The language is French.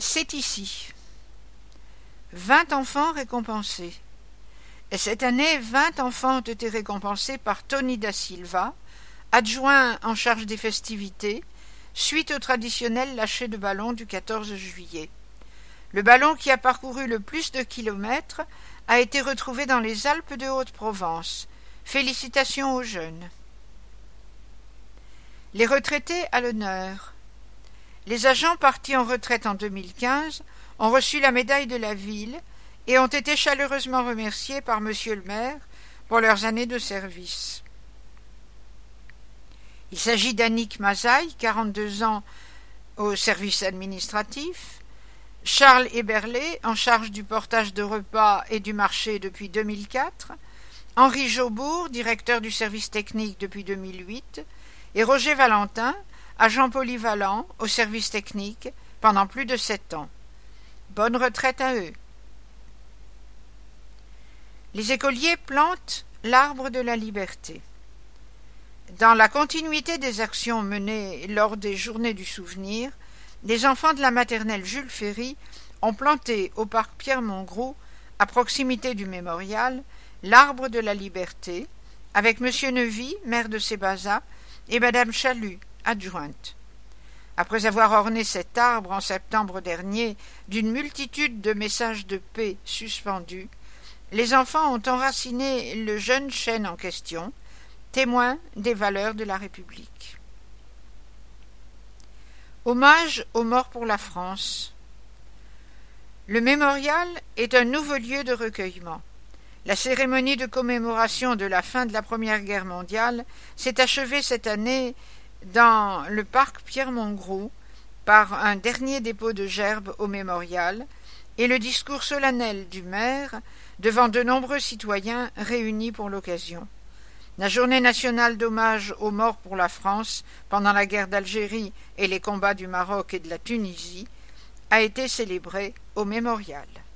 C'est ici. 20 enfants récompensés. Et cette année, 20 enfants ont été récompensés par Tony da Silva, adjoint en charge des festivités, suite au traditionnel lâcher de ballon du 14 juillet. Le ballon qui a parcouru le plus de kilomètres a été retrouvé dans les Alpes de Haute-Provence. Félicitations aux jeunes. Les retraités à l'honneur. Les agents partis en retraite en 2015 ont reçu la médaille de la ville et ont été chaleureusement remerciés par Monsieur le maire pour leurs années de service. Il s'agit d'Annick Mazaille, 42 ans au service administratif, Charles Héberlé, en charge du portage de repas et du marché depuis 2004, Henri Jaubourg, directeur du service technique depuis 2008, et Roger Valentin, agent polyvalent au service technique pendant plus de 7 ans. Bonne retraite à eux. Les écoliers plantent l'arbre de la liberté. Dans la continuité des actions menées lors des Journées du souvenir, les enfants de la maternelle Jules Ferry ont planté au parc Pierre-Mongros, à proximité du mémorial, l'arbre de la liberté, avec M. Neuvy, maire de Sébaza, et Mme Chalut, adjointe. Après avoir orné cet arbre en septembre dernier d'une multitude de messages de paix suspendus, les enfants ont enraciné le jeune chêne en question, témoin des valeurs de la République. Hommage aux morts pour la France. Le mémorial est un nouveau lieu de recueillement. La cérémonie de commémoration de la fin de la Première Guerre mondiale s'est achevée cette année dans le parc Pierre-Mongros par un dernier dépôt de gerbes au mémorial et le discours solennel du maire devant de nombreux citoyens réunis pour l'occasion. La journée nationale d'hommage aux morts pour la France pendant la guerre d'Algérie et les combats du Maroc et de la Tunisie a été célébrée au mémorial.